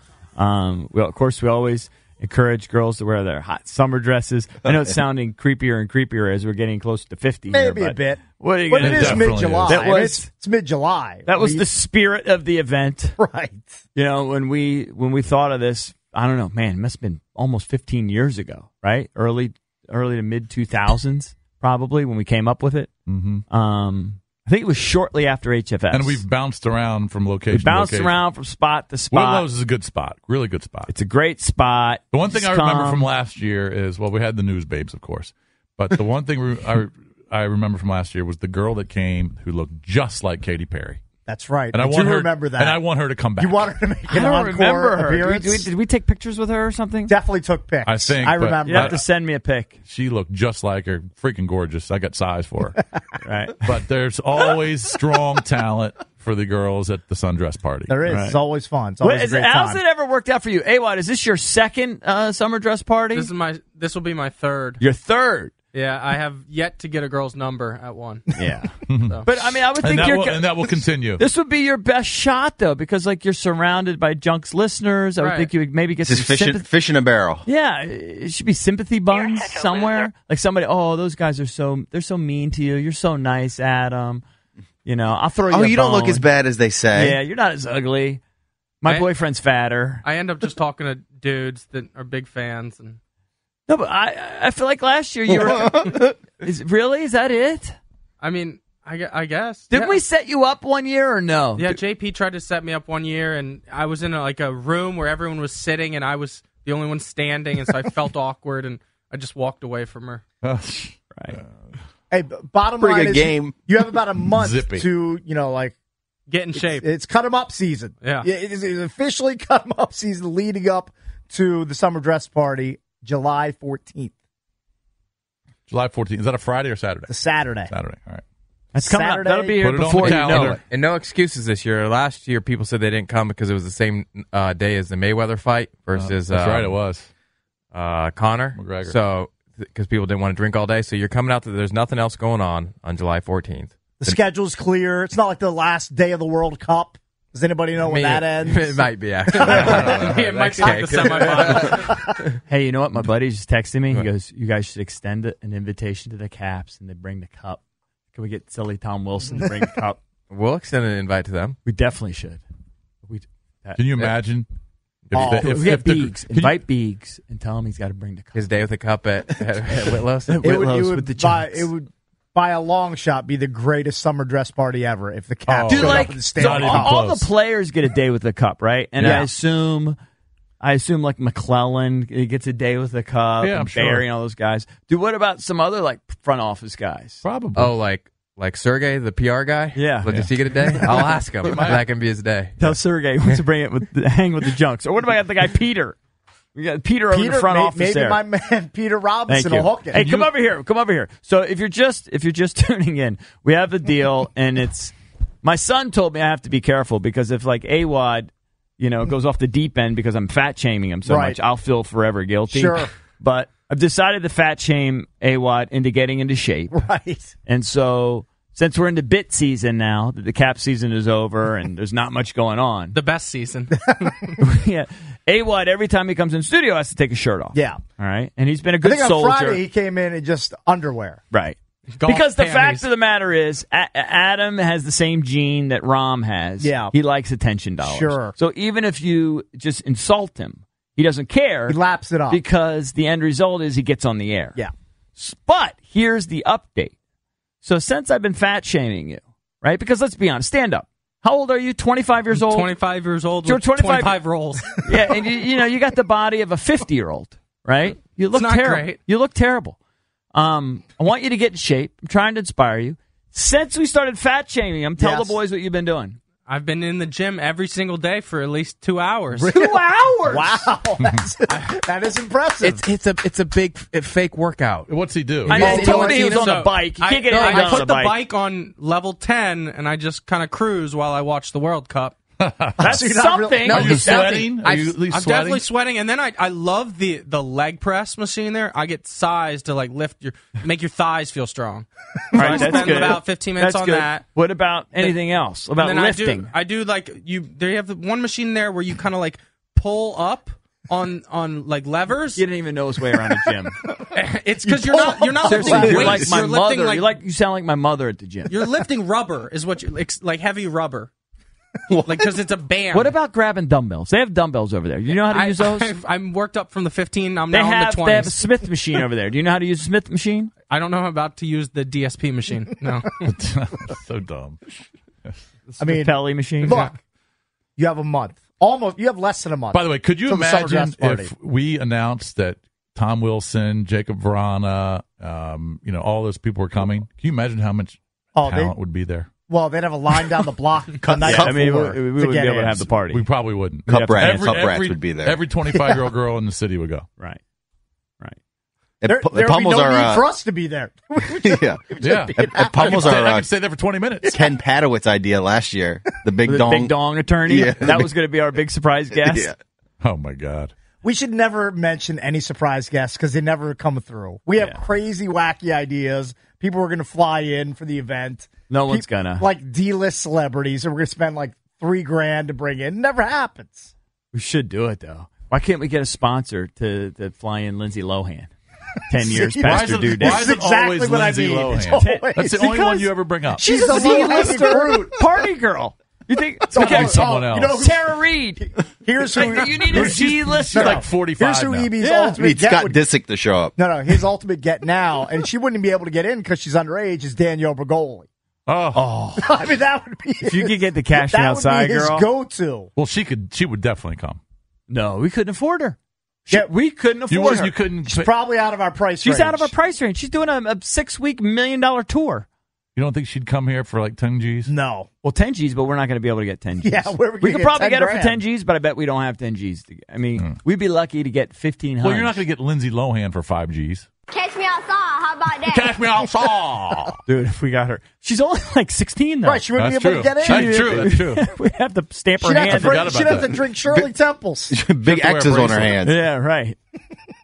C: Of course, we always encourage girls to wear their hot summer dresses. I know it's sounding creepier and creepier as we're getting close to 50.
E: Maybe a bit.
C: What are you
E: but
C: gonna
E: it
C: do?
E: is mid-July. It's mid-July.
C: That was the spirit of the event.
E: Right.
C: You know, when we thought of this, I don't know, man, it must have been almost 15 years ago, right? Early to mid 2000s, probably, when we came up with it.
B: Mm-hmm.
C: I think it was shortly after HFS.
B: And we've bounced around from location to location.
C: Around from spot to spot.
B: Whitlow's is a good spot. Really good spot.
C: It's a great spot.
B: The one thing I remember from last year is, well, we had the news babes, of course. But the one thing I remember from last year was the girl that came who looked just like Katy Perry.
E: That's right.
B: And I remember that. And I want her to come back.
E: You want her to make an encore
C: remember her.
E: appearance?
C: Did we take pictures with her or something?
E: Definitely took pics.
B: I think.
E: I remember.
C: You have to send me a pic.
B: She looked just like her. Freaking gorgeous. I got size for her.
C: Right.
B: But there's always strong talent for the girls at the sundress party.
E: There is.
B: Right?
E: It's always fun. It's always a great time.
C: How's it ever worked out for you? AWOD, is this your second summer dress party?
M: This will be my third.
C: Your third?
M: Yeah, I have yet to get a girl's number at one.
C: Yeah.
M: So.
C: But, I mean, I would think
B: and that will continue.
C: This would be your best shot, though, because, like, you're surrounded by Junks listeners. I would think you would maybe get some
D: fish in a barrel.
C: Yeah, it should be sympathy buns somewhere. Like somebody, those guys are they're so mean to you. You're so nice, Adam. You know, I'll throw you a
D: you don't look
C: bone.
D: as bad as they say.
C: Yeah, you're not as ugly. My boyfriend's fatter.
M: I end up just talking to dudes that are big fans. And
C: no, but I feel like last year you were... Is that it?
M: I mean, I guess.
C: Didn't we set you up one year or no?
M: Yeah, JP tried to set me up one year, and I was in a room where everyone was sitting, and I was the only one standing, and so I felt awkward, and I just walked away from her.
C: Right.
E: Hey, bottom
D: Pretty
E: line
D: good
E: is
D: game.
E: you have about a month
B: Zippy.
E: to,
M: get in shape.
E: It's cut 'em up season.
M: Yeah.
E: It is officially cut 'em up season leading up to the summer dress party, July 14th.
B: July 14th. Is that a Friday or Saturday?
E: The Saturday.
B: Saturday. All right.
C: That's coming up.
E: Saturday.
C: That'll be here
B: Put it on
C: before
B: the
C: you know
B: calendar.
C: it.
N: And no excuses this year. Last year, people said they didn't come because it was the same day as the Mayweather fight versus.
B: That's right, it was.
N: Conor
B: McGregor.
N: So because people didn't want to drink all day. So you're coming out that there's nothing else going on July 14th.
E: The schedule's clear. It's not like the last day of the World Cup. Does anybody know when that ends?
N: It might be, actually.
M: It might be like the semifinals.
C: Hey, you know what? My buddy just texted me. He goes, "You guys should extend an invitation to the Caps, and they bring the cup. Can we get silly Tom Wilson to bring the cup?"
N: We'll extend an invite to them.
C: We definitely should.
B: Can you imagine?
C: Invite Beegs and tell him he's got to bring the cup.
N: His day with the cup at Whitlow's?
C: With the Giants.
E: It would, by a long shot, be the greatest summer dress party ever if the Caps showed up in the stadium.
C: All the players get a day with the cup, right? And
E: Yeah.
C: I assume like McClellan gets a day with the cup,
B: Yeah, I'm
C: and
B: sure.
C: Barry and all those guys. Dude, what about some other like front office guys?
B: Probably.
N: Oh, like Sergey, the PR guy?
C: Yeah.
N: Does he get a day? I'll ask him if that can be his day.
C: Tell Sergey wants to bring it hang with the junks. Or what about the guy Peter? We got Peter over the front office
E: maybe
C: there.
E: my man Peter Robinson
C: Thank you.
E: will hook it.
C: Hey, come over here. Come over here. So if you're just tuning in, we have a deal, and it's my son told me I have to be careful because if like AWOD, goes off the deep end because I'm fat shaming him so
E: Right.
C: much, I'll feel forever guilty.
E: Sure.
C: But I've decided to fat shame AWOD into getting into shape.
E: Right.
C: And so since we're into bit season now, that the cap season is over and there's not much going on.
M: The best season.
C: Yeah. AWOD, every time he comes in studio, has to take his shirt off.
E: Yeah.
C: All right. And he's been a
E: I
C: good
E: think on
C: soldier.
E: Friday he came in in just underwear.
C: Right.
M: Golf
C: Because the
M: panties.
C: fact of the matter is, Adam has the same gene that Rom has.
E: Yeah.
C: He likes attention dollars.
E: Sure.
C: So even if you just insult him, he doesn't care.
E: He laps it up.
C: Because the end result is he gets on the air.
E: Yeah.
C: But here's the update. So since I've been fat shaming you, right? Because let's be honest, stand up. How old are you? 25 years old?
M: 25 years old
C: You're
M: with
C: 25
M: rolls.
C: Yeah, and you got the body of a 50-year-old, right? You look
M: not
C: terrible.
M: great.
C: You look terrible. I want you to get in shape. I'm trying to inspire you. Since we started fat shaming him, tell
E: Yes.
C: the boys what you've been doing.
M: I've been in the gym every single day for at least 2 hours.
C: 2 hours?
E: Wow. That is impressive.
N: It's a big fake workout.
B: What's he do?
C: I know, he told me he was on
M: So,
C: the bike. You can't get
M: I
C: anything done on
M: put
C: the
M: the
C: bike.
M: bike on level 10, and I just kind of cruise while I watch the World Cup.
C: That's
E: So you're not really-
C: something.
B: Are you
N: it's nothing.
B: sweating? Are you at least
M: I'm
B: sweating?
M: definitely sweating, and then I love the leg press machine there. I get size to like make your thighs feel strong.
C: All right,
M: I
C: that's
M: spend
C: good.
M: about 15 minutes
C: That's
M: on
C: good.
M: that.
C: What about anything else? About
M: And then
C: lifting?
M: I do like they have the one machine there where you kind of like pull up on like levers.
C: You didn't even know his way around a gym.
M: It's because you're not
C: Seriously,
M: lifting
C: you're
M: weights.
C: like my
M: You're lifting
C: mother. You sound like my mother at the gym.
M: you're lifting rubber is what you like heavy rubber. Like because it's a band.
C: What about grabbing dumbbells? They have dumbbells over there. Do you know how to use those?
M: I'm worked up from the 15. I'm
C: They
M: now
C: have
M: on
C: they
M: the
C: have a
M: 20s.
C: Smith machine over there. Do you know how to use a Smith machine?
M: I don't know how about to use the DSP machine. No.
B: So dumb.
E: I mean,
C: Pelly machine.
E: look, you have a month. Almost. You have less than a month.
B: By the way, could you
E: till the summer
B: imagine
E: dress party.
B: if we announced that Tom Wilson, Jacob Verana, all those people were coming? Can you imagine how much talent would be there?
E: Well, they'd have a line down the block. the night
C: I mean,
E: before
C: we
E: to
C: wouldn't
E: get
C: be able
E: in.
C: to have the party.
B: We probably wouldn't.
D: Cup rats
B: Every
D: would be there.
B: Every 25-year-old girl in the city would go.
C: Right.
E: There would be
D: Pummels
E: no
D: are
E: need for us to be there.
D: yeah.
B: Yeah.
D: It Pummels
B: I
D: are
B: could stay there for 20 minutes.
D: Ken Padowitz idea last year. The big
C: The
D: dong.
C: big dong attorney.
D: Yeah.
C: That was going to be our big surprise guest.
D: Yeah.
B: Oh, my God.
E: We should never mention any surprise guests because they never come through. We have crazy, wacky ideas. People are going to fly in for the event.
C: No one's gonna.
E: Like D-list celebrities, and we're going to spend like $3,000 to bring in. Never happens.
C: We should do it though. Why can't we get a sponsor to fly in Lindsay Lohan? 10 years past her due date.
B: Why is it
E: exactly
B: always
E: what I
B: Lindsay
E: mean.
B: Lohan?
E: It's always-
B: That's the only one you ever bring up.
E: She's a
C: C-lister party girl. You think
B: Okay, someone else.
E: You know,
C: Tara Reid?
E: here's who
C: You need a C-lister.
B: She's like 45
E: Here's who
B: now.
E: EB's
D: We
E: ultimate
D: need
E: get
D: Scott
E: would,
D: Disick to show up.
E: No, his ultimate get now, and she wouldn't be able to get in because she's underage, is Danielle Bergoli.
B: Oh.
E: I mean, that would be
C: If you could get the cash
E: that
C: outside
E: would be his
C: girl.
E: go-to.
B: Well, she would definitely come.
C: No, we couldn't afford her.
E: Yeah,
C: We couldn't
B: You
C: afford her.
B: couldn't.
E: She's probably out of our price
C: She's
E: range.
C: out of our price range. She's doing a 6-week $1 million tour.
B: You don't think she'd come here for like 10 G's?
E: No.
C: Well, 10 G's, but we're not going to be able to get 10 G's.
E: Yeah, where we
C: could
E: get
C: probably
E: 10
C: get her for
E: grand.
C: 10 G's, but I bet we don't have 10 G's. I mean, we'd be lucky to get 1,500.
B: Well, you're not going to get Lindsay Lohan for 5 G's.
O: Catch me outside. How about that?
B: Catch me outside.
C: Dude, if we got her. She's only like 16, though.
E: Right, she wouldn't
B: That's
E: be able
B: true.
E: to get in.
B: That's true. That's true.
C: We'd have to stamp her
E: She'd
C: hand.
E: have, to,
B: forgot
E: she'd
B: about
E: have to
B: that.
E: drink Shirley Temples.
D: Big
B: to wear a
D: X's on her
B: bracelet.
D: hands.
C: Yeah, right.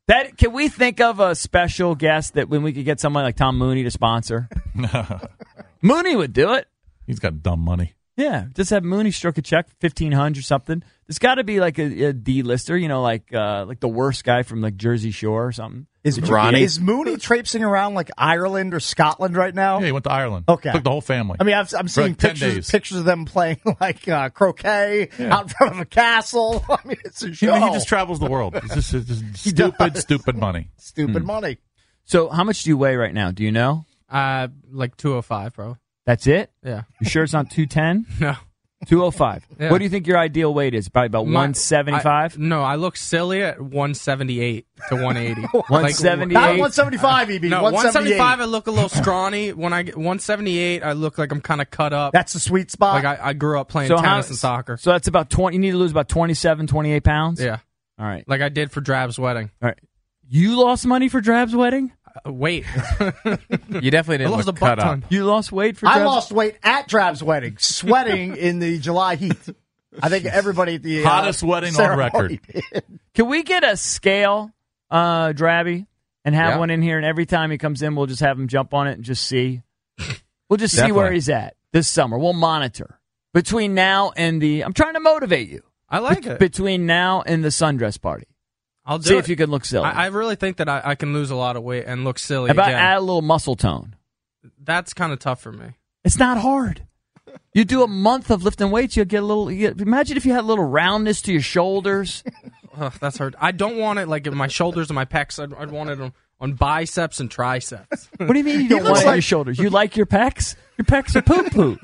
C: Can we think of a special guest that when we could get someone like Tom Mooney to sponsor? Mooney would do it.
B: He's got dumb money.
C: Yeah, just have Mooney stroke a check, $1,500 or something. There's got to be like a D-lister, like the worst guy from like Jersey Shore or something.
E: Is Mooney traipsing around like Ireland or Scotland right now?
B: Yeah, he went to Ireland.
E: Okay,
B: took the whole family.
E: I mean, I'm seeing pictures of them playing like croquet out in front of a castle. I mean, it's a show.
B: He just travels the world. It's just stupid money.
E: Stupid money.
C: So, how much do you weigh right now? Do you know?
M: Like 205, bro.
C: That's it?
M: Yeah.
C: You sure it's not 210?
M: No.
C: 205.
M: Yeah.
C: What do you think your ideal weight is? Probably about 175?
M: No, I look silly at 178 to 180.
C: 178?
E: Not 175, EB.
M: No,
E: 178.
M: 175, I look a little scrawny. When I get 178, I look like I'm kind of cut up.
E: That's the sweet spot.
M: Like I grew up playing tennis and soccer.
C: So that's about 20. You need to lose about 27, 28 pounds?
M: Yeah.
C: All right.
M: Like I did for Drab's wedding.
C: All right. You lost money for Drab's wedding?
M: Weight.
N: You definitely didn't look cut up.
C: You lost weight for
E: I
C: Drab's?
E: lost weight at Drab's wedding, sweating in the July heat. I think everybody at the
B: hottest wedding on record.
C: Can we get a scale, Drabby, and have one in here? And every time he comes in, we'll just have him jump on it and just see. We'll just see where he's at this summer. We'll monitor between now and I'm trying to motivate you.
M: I like it.
C: Between now and the sundress party.
M: I'll do
C: See
M: it.
C: if you can look silly.
M: I really think that I can lose a lot of weight and look silly.
C: How about
M: again.
C: add a little muscle tone?
M: That's kind of tough for me.
C: It's not hard. You do a month of lifting weights, you'll get a little. Imagine if you had a little roundness to your shoulders.
M: That's hard. I don't want it like in my shoulders and my pecs. I'd want it on biceps and triceps.
C: What do you mean you don't want it on your shoulders? You like your pecs? Your pecs are poo-poo.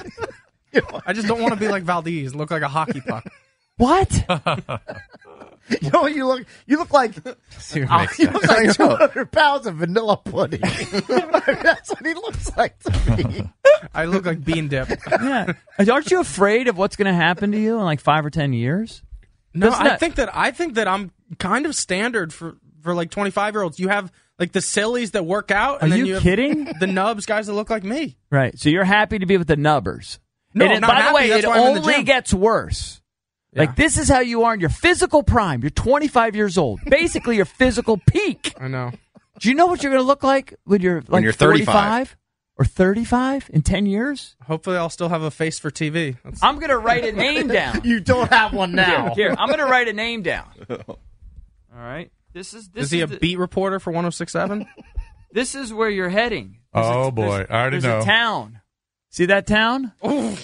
M: I just don't want to be like Valdez, look like a hockey puck.
C: What?
E: You look like you look like 200 pounds of vanilla pudding. That's what he looks like to me.
M: I look like bean dip.
C: Yeah. Aren't you afraid of what's going to happen to you in like 5 or 10 years?
M: No, I think that I'm kind of standard for like 25-year-olds. You have like the sillies that work out, and
C: Are
M: then
C: you
M: have
C: kidding?
M: the nubs guys that look like me.
C: Right. So you're happy to be with the nubbers.
M: No,
C: and
M: I'm not
C: by the
M: happy.
C: way,
M: That's
C: it
M: why I'm in the
C: only
M: gym.
C: gets worse.
M: Yeah.
C: Like, this is how you are in your physical prime. You're 25 years old. Basically, your physical peak.
M: I know.
C: Do you know what you're going to look like when you're
D: 35
C: 45 or 35 in 10 years?
M: Hopefully, I'll still have a face for TV.
C: I'm going to write a name down.
E: You don't have one now.
C: Here, I'm going to write a name down. All right. This is
M: he a beat reporter for 106.7?
C: This is where you're heading.
B: Oh, boy. I already know.
C: There's a town. See that town?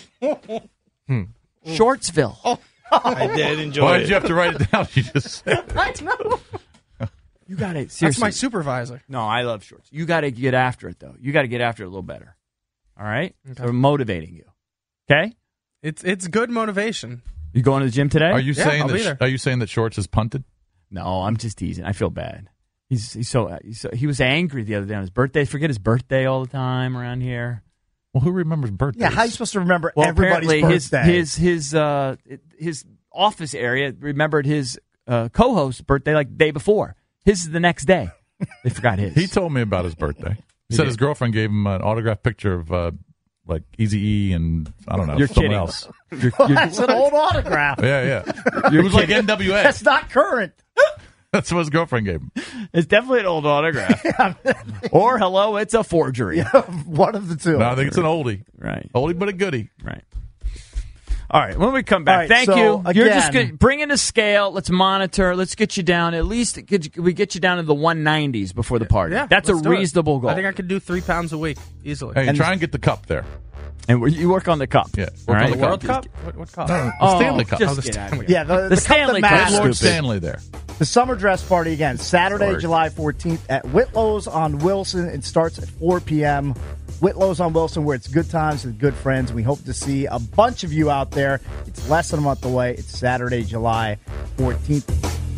C: Shortsville.
P: I did enjoy
B: Why
P: it.
B: did you have to write it down? You just said it.
E: I know.
C: You got it.
M: That's my supervisor.
C: No, I love shorts. You got to get after it, though. You got to get after it a little better. All right? Okay. So we're motivating you. Okay?
M: It's good motivation.
C: You going to the gym today?
B: Are you saying
M: I'll be there.
B: Are you saying that Shorts is punted?
C: No, I'm just teasing. I feel bad. He was angry the other day on his birthday. Forget his birthday all the time around here.
B: Well, who remembers birthdays?
E: Yeah, how are you supposed to remember everybody's
C: apparently
E: birthday?
C: his office area remembered his co-host's birthday like the day before. His is the next day. They forgot his.
B: He told me about his birthday. He said his girlfriend gave him an autographed picture of like Eazy-E and I don't know,
C: You're
B: someone
C: kidding.
B: else.
E: That's an old autograph.
B: Yeah. It was like NWA.
E: That's not current.
B: That's what his girlfriend gave him.
C: It's definitely an old autograph. Or, hello, it's a forgery.
E: One of the two.
B: No, I think it's an oldie.
C: Right.
B: Oldie but a goodie.
C: Right. All right, when we come back,
E: All right,
C: thank
E: so,
C: you. You're
E: again-
C: just good. Bring in a scale. Let's monitor. Let's get you down. At least we get you down to the 190s before the party.
M: Yeah,
C: That's a
M: let's do it.
C: reasonable goal.
M: I think I could do 3 pounds a week easily.
B: Hey, try and get the cup there.
C: And you work on the cup.
B: Yeah.
C: All
B: Work on
C: right?
B: the
M: World Cup? What cup?
B: No, the Stanley Cup.
C: Just
M: Oh, the
C: get out of
M: Stanley
C: here.
E: Yeah, the
C: Stanley
E: cup
C: Cup.
E: that
B: Lord
E: matters.
B: Stanley there.
E: The summer dress party again, Saturday,
B: Lord.
E: July 14th at Whitlow's on Wilson. It starts at 4 p.m. Whitlow's on Wilson, where it's good times with good friends. We hope to see a bunch of you out there. It's less than a month away. It's Saturday, July 14th.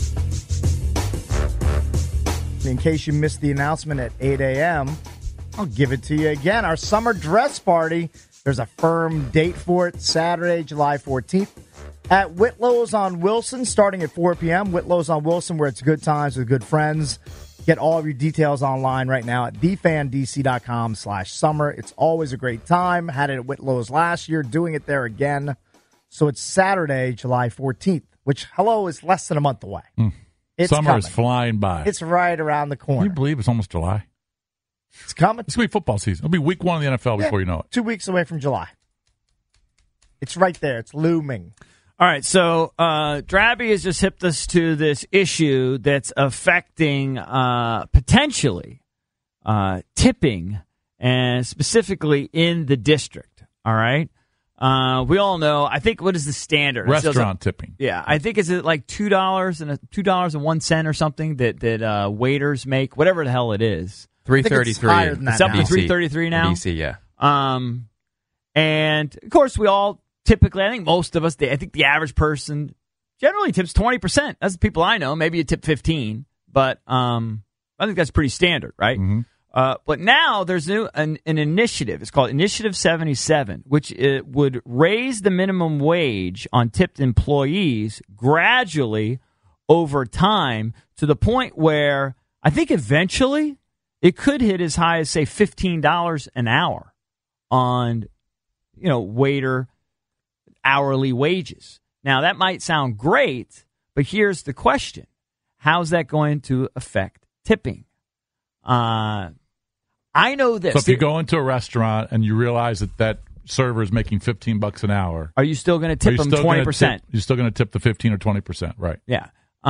E: In case you missed the announcement at 8 a.m., I'll give it to you again. Our summer dress party, there's a firm date for it, Saturday, July 14th. At Whitlow's on Wilson, starting at 4 p.m. Whitlow's on Wilson, where it's good times with good friends. Get all of your details online right now at thefandc.com/summer. It's always a great time. Had it at Whitlow's last year, doing it there again. So it's Saturday, July 14th, which, hello, is less than a month away.
B: Summer is
E: coming.
B: flying by.
E: It's right around the corner.
B: Can you believe it's almost July?
E: It's coming.
B: It's going to be football season. It'll be week 1 of the NFL before you know it.
E: 2 weeks away from July. It's right there. It's looming.
C: All right, so Drabby has just hipped us to this issue that's affecting potentially tipping, and specifically in the district. All right, we all know. I think what is the standard?
B: Restaurant tipping.
C: Yeah, I think is it like $2.01 or something that waiters make, whatever the hell it is.
N: $3.33.
C: It's up to $3.33 now.
N: DC, yeah.
C: And of course we all. Typically, I think most of us, I think the average person generally tips 20%. That's the people I know. Maybe you tip 15, but I think that's pretty standard, right?
B: Mm-hmm.
C: But now there's an initiative. It's called Initiative 77, which it would raise the minimum wage on tipped employees gradually over time to the point where I think eventually it could hit as high as, say, $15 an hour on, waiter hourly wages. Now, that might sound great, but here's the question. How's that going to affect tipping? I know this.
B: So if you go into a restaurant and you realize that server is making $15 an hour,
C: are you still going to tip them 20%?
B: You're still going to tip the 15 or 20%, right?
C: Yeah.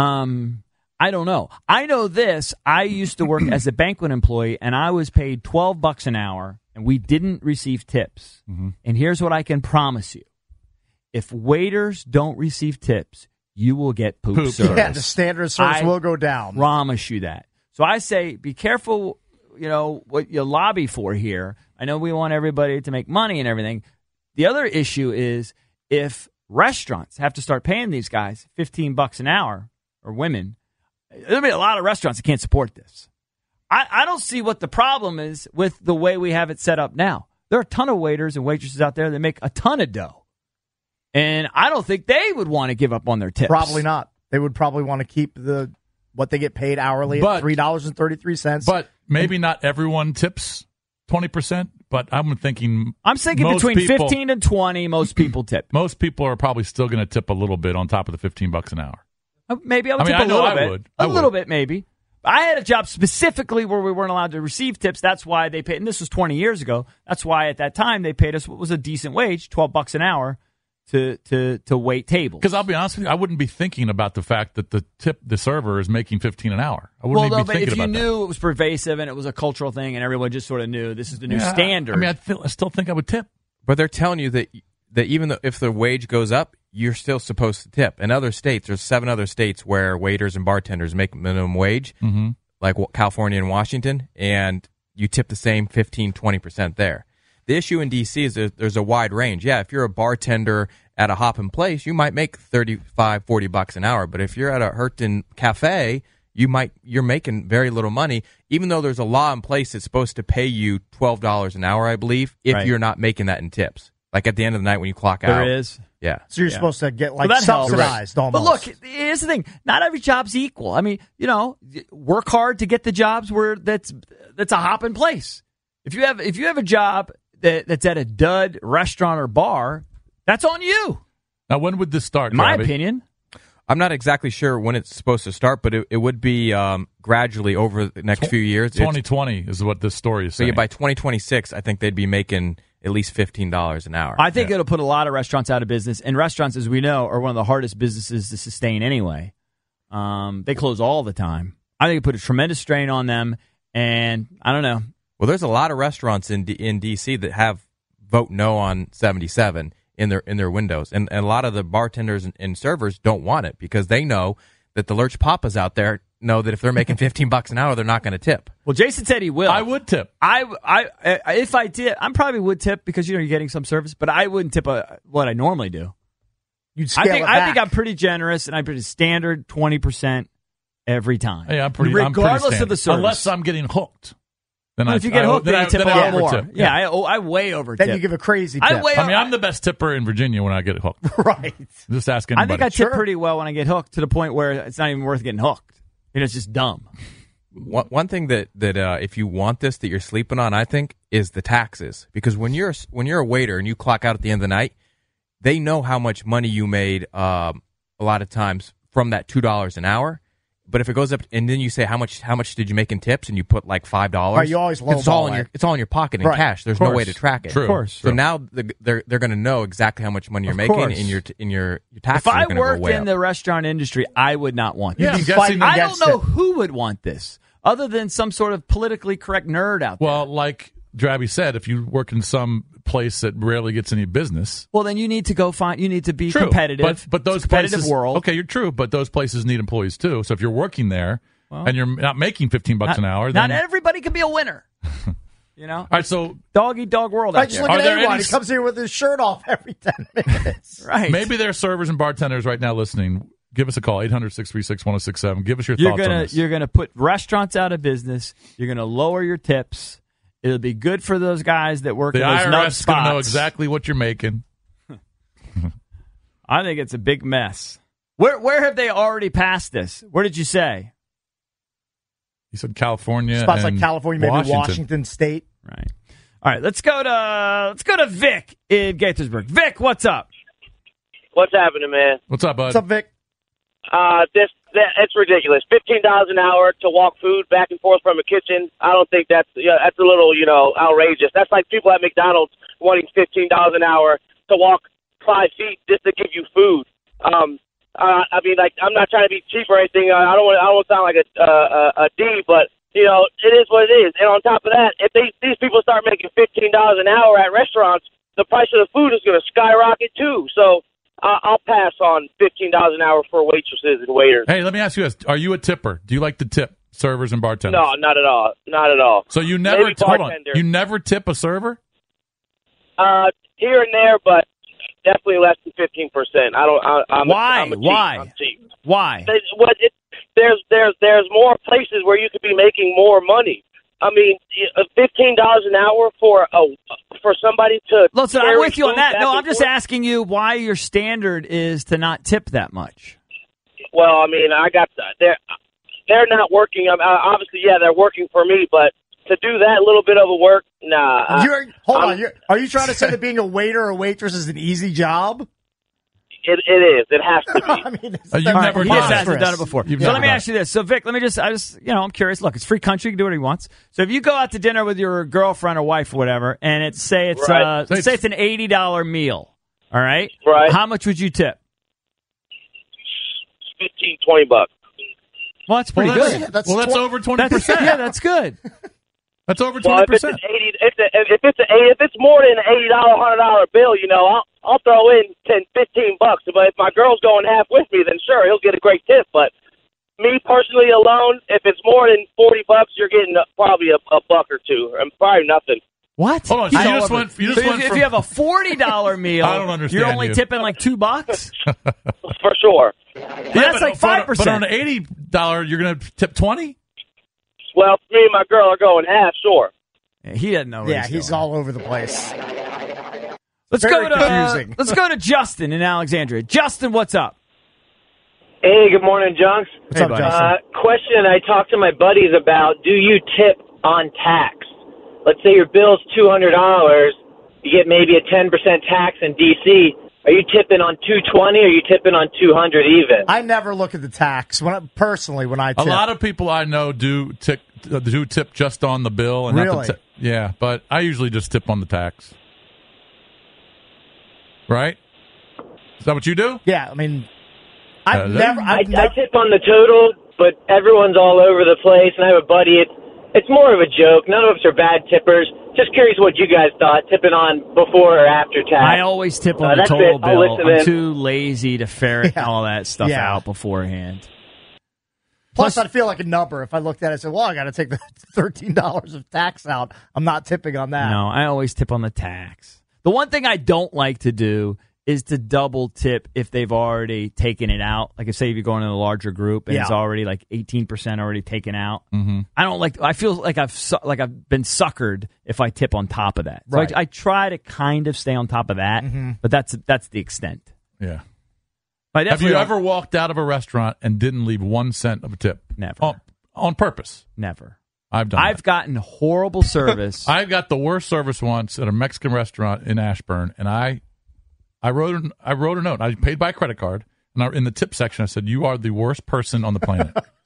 C: I don't know. I know this. I used to work as a banquet employee, and I was paid $12 an hour, and we didn't receive tips.
B: Mm-hmm.
C: And here's what I can promise you. If waiters don't receive tips, you will get poop service.
E: Yeah, the standard of service will go down.
C: Promise you that. So I say be careful, what you lobby for here. I know we want everybody to make money and everything. The other issue is if restaurants have to start paying these guys $15 an hour, or women, there'll be a lot of restaurants that can't support this. I don't see what the problem is with the way we have it set up now. There are a ton of waiters and waitresses out there that make a ton of dough. And I don't think they would want to give up on their tips.
E: Probably not. They would probably want to keep what they get paid hourly at $3.33.
B: But maybe not everyone tips 20%, but I'm thinking
C: between 15 and 20, most people tip.
B: Most people are probably still going to tip a little bit on top of the $15 an hour.
C: Maybe I would tip a little bit. A little bit, maybe. I had a job specifically where we weren't allowed to receive tips. That's why they paid, and this was 20 years ago. That's why at that time they paid us what was a decent wage, $12 an hour, to wait tables.
B: Because I'll be honest with you, I wouldn't be thinking about the fact that the server is making $15 an hour. I wouldn't even be thinking about that.
C: If you knew it was pervasive and it was a cultural thing and everyone just sort of knew this is the new standard.
B: I mean, I still think I would tip.
N: But they're telling you that even though if the wage goes up, you're still supposed to tip. In other states, there's 7 other states where waiters and bartenders make minimum wage, like California and Washington, and you tip the same 15, 20% there. The issue in D.C. is there's a wide range. Yeah, if you're a bartender at a Hoppin' Place, you might make $35, $40 an hour. But if you're at a Hurton Cafe, you're making very little money, even though there's a law in place that's supposed to pay you $12 an hour, I believe, if you're not making that in tips. Like at the end of the night when you clock out.
C: There is.
N: Yeah.
E: So you're supposed to get subsidized almost.
C: But look, here's the thing. Not every job's equal. I mean, work hard to get the jobs where that's a Hoppin' Place. If you have a job that's at a dud restaurant or bar, that's on you.
B: Now, when would this start?
C: In my opinion.
N: I'm not exactly sure when it's supposed to start, but it would be gradually over the next few years.
B: 2020 is what this story is saying.
N: So by 2026, I think they'd be making at least $15 an hour.
C: I think it'll put a lot of restaurants out of business. And restaurants, as we know, are one of the hardest businesses to sustain anyway. They close all the time. I think it put a tremendous strain on them. And I don't know.
N: Well, there's a lot of restaurants in D.C. that have vote no on 77 in their windows. And a lot of the bartenders and servers don't want it because they know that the Lurch Papas out there know that if they're making $15 an hour, they're not going to tip.
C: Well, Jason said he will.
B: I would tip.
C: If I did, I probably would tip because you're getting some service, but I wouldn't tip what I normally do.
E: You'd scale it back.
C: I think I'm pretty generous, and I'm pretty standard 20% every time.
B: Yeah,
C: regardless of the service,
B: unless I'm getting hooked. Then
C: if you get hooked, then you tip a lot more. Yeah, I way over tip.
E: Then you give a crazy tip.
B: I'm the best tipper in Virginia when I get hooked.
E: Right.
B: Just ask anybody.
C: I think I tip pretty well when I get hooked to the point where it's not even worth getting hooked. It's just dumb.
N: One thing that if you want this that you're sleeping on, I think, is the taxes. Because when you're a waiter and you clock out at the end of the night, they know how much money you made a lot of times from that $2 an hour. But if it goes up and then you say how much did you make in tips and you put like $5,
E: Right, you always lowball
N: it's all in your pocket in
E: Right.
N: cash. There's
B: Of
N: no
B: course.
N: way to track it.
B: True. Of course.
N: So
B: True.
N: now they're going to know exactly how much money you're
E: Of
N: making
E: course.
N: in your taxes.
C: If I
N: are gonna go
C: worked
N: way
C: in
N: up.
C: the restaurant industry, I would not want this.
B: Yeah, I'm
E: You'd be
B: guessing-
E: fighting
C: I don't
E: against
C: know
E: it.
C: who would want this other than some sort of politically correct nerd out there.
B: Well, like Drabby said, if you work in some place that rarely gets any business,
C: Well, then you need to you need to be
B: true.
C: competitive.
B: But those
C: It's a competitive
B: places,
C: world.
B: okay, you're true. But those places need employees too. So if you're working there and you're not making $15 an hour,
C: Not
B: then
C: everybody can be a winner. You know?
B: all right. So
C: Dog eat dog world out
E: Right, just
C: there.
E: look
B: Are
E: at
B: there
E: anyone.
B: any-
E: He comes here with his shirt off every 10 minutes.
C: Right.
B: maybe there are servers and bartenders right now listening. Give us a call, 800-636-1067. Give us your
C: You're
B: thoughts on
C: gonna
B: this.
C: you're gonna put restaurants out of business. You're gonna lower your tips. It'll be good for those guys that work
B: The
C: in those nut
B: IRS is going to know
C: spots.
B: exactly what you're making.
C: I think it's a big mess. Where have they already passed this? Where did you say?
B: You said California,
E: Spots like
B: and
E: California, maybe Washington State.
C: Right. All right. Let's go to Vic in Gaithersburg. Vic, what's up?
P: What's happening, man?
B: What's up, bud?
E: What's up, Vic?
P: It's ridiculous. $15 an hour to walk food back and forth from a kitchen. I don't think that's a little outrageous. That's like people at McDonald's wanting $15 an hour to walk 5 feet just to give you food. I mean, like, I'm not trying to be cheap or anything. I don't want to sound like a D, but it is what it is. And on top of that, if these people start making $15 an hour at restaurants, the price of the food is going to skyrocket too. So I'll pass on $15 an hour for waitresses and waiters.
B: Hey, let me ask you this: are you a tipper? Do you like to tip servers and bartenders?
P: No, not at all. Not at all.
B: So you never
P: Maybe
B: hold on.
P: bartender.
B: You never tip a server?
P: Here and there, but definitely less than 15%.
C: Why?
P: I'm cheap.
C: Why?
P: There's more places where you could be making more money. I mean, $15 an hour for somebody to.
C: Listen, I'm
P: carry
C: with you on
P: food
C: that.
P: back
C: No,
P: and
C: I'm just
P: forth.
C: asking you why your standard is to not tip that much.
P: Well, I mean, they're not working. Obviously, yeah, they're working for me, but to do that little bit of a work, nah.
E: Hold on. Are you trying to say that being a waiter or waitress is an easy job?
P: It is. It has to be.
E: I mean,
B: You've never
C: He
B: done
C: just
B: it.
C: hasn't done it before.
B: You've
C: So
B: never
C: let me
B: done
C: ask you this. So Vic, I'm curious. Look, it's free country. He can do what he wants. So if you go out to dinner with your girlfriend or wife or whatever, and it's
P: Right.
C: say it's an $80 meal, all right?
P: Right.
C: How much would you tip?
P: $15, $20.
C: Well, that's pretty good.
B: That's over 20%.
C: Yeah, that's good.
B: That's over 20%.
P: Well, if it's an if it's more than an $80, $100 bill, I'll throw in $10, $15. But if my girl's going half with me, then sure, he'll get a great tip. But me personally alone, if it's more than $40, you're getting probably a buck or two, and probably nothing.
C: What?
B: Hold on. So you just went. You just went
C: if
B: from,
C: you have a $40 meal,
B: I don't understand
C: you're only
B: you.
C: tipping like $2.
P: For sure.
C: That's like 5%.
B: But on an $80, you're going to tip 20.
P: Well, me and my girl are going half, sure.
C: He doesn't know. Where
E: Yeah, he's all over the place.
C: Let's
E: Very
C: go
E: confusing.
C: to Justin in Alexandria. Justin, what's up?
Q: Hey, good morning, Junks.
E: What's up, Justin?
Q: Question I talked to my buddies about, do you tip on tax? Let's say your bill's $200, you get maybe a 10% tax in D.C., are you tipping on $220 or are you tipping on $200 even?
E: I never look at the tax when I tip.
B: A lot of people I know do tip just on the bill. And
E: Really?
B: Not the yeah, but I usually just tip on the tax. Right? Is that what you do?
E: Yeah, I mean, I've
Q: I
E: never.
Q: tip on the total, but everyone's all over the place, and I have a buddy. It's more of a joke. None of us are bad tippers. Just curious what you guys thought, tipping on before or after tax.
C: I always tip on the
Q: that's
C: total
Q: it. I'll
C: bill.
Q: listen
C: I'm
Q: in.
C: too lazy to ferret all that stuff
E: Yeah.
C: out beforehand.
E: Plus, I'd feel like a number if I looked at it and said, well, I got to take the $13 of tax out. I'm not tipping on that.
C: No, I always tip on the tax. The one thing I don't like to do is to double tip if they've already taken it out. Like, if say if you're going in a larger group and it's
E: Yeah.
C: already like 18% already taken out.
B: Mm-hmm.
C: I don't like. I feel like I've been suckered if I tip on top of that. So
E: Right.
C: I try to kind of stay on top of that, but that's the extent.
B: Yeah.
C: I
B: Have
C: definitely
B: you
C: don't-
B: ever walked out of a restaurant and didn't leave 1 cent of a tip?
C: Never.
B: On purpose?
C: Never.
B: I've done
C: I've gotten horrible service.
B: I got the worst service once at a Mexican restaurant in Ashburn, and I wrote a note. I paid by credit card, and in the tip section I said, "You are the worst person on the planet."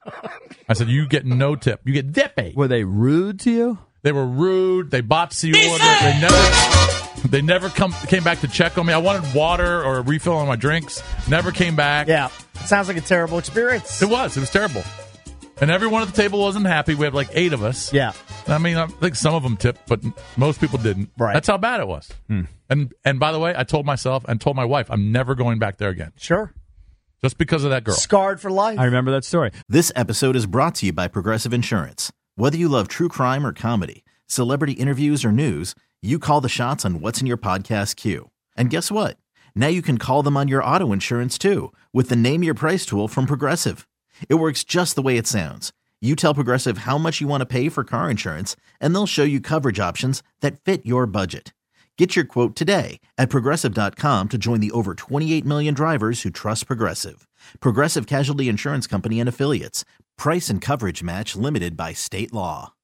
B: I said, you get no tip. You get dippy.
C: Were they rude to you?
B: They were rude. They botched the order. They never came back to check on me. I wanted water or a refill on my drinks. Never came back.
E: Yeah. Sounds like a terrible experience.
B: It was terrible. And everyone at the table wasn't happy. We had like 8 of us.
E: Yeah.
B: I mean, I think some of them tipped, but most people didn't.
E: Right.
B: That's how bad it was. And by the way, I told myself and told my wife, I'm never going back there again.
E: Sure.
B: Just because of that girl.
E: Scarred for life.
C: I remember that story.
R: This episode is brought to you by Progressive Insurance. Whether you love true crime or comedy, celebrity interviews or news, you call the shots on what's in your podcast queue. And guess what? Now you can call them on your auto insurance too with the Name Your Price tool from Progressive. It works just the way it sounds. You tell Progressive how much you want to pay for car insurance, and they'll show you coverage options that fit your budget. Get your quote today at Progressive.com to join the over 28 million drivers who trust Progressive. Progressive Casualty Insurance Company and Affiliates. Price and coverage match limited by state law.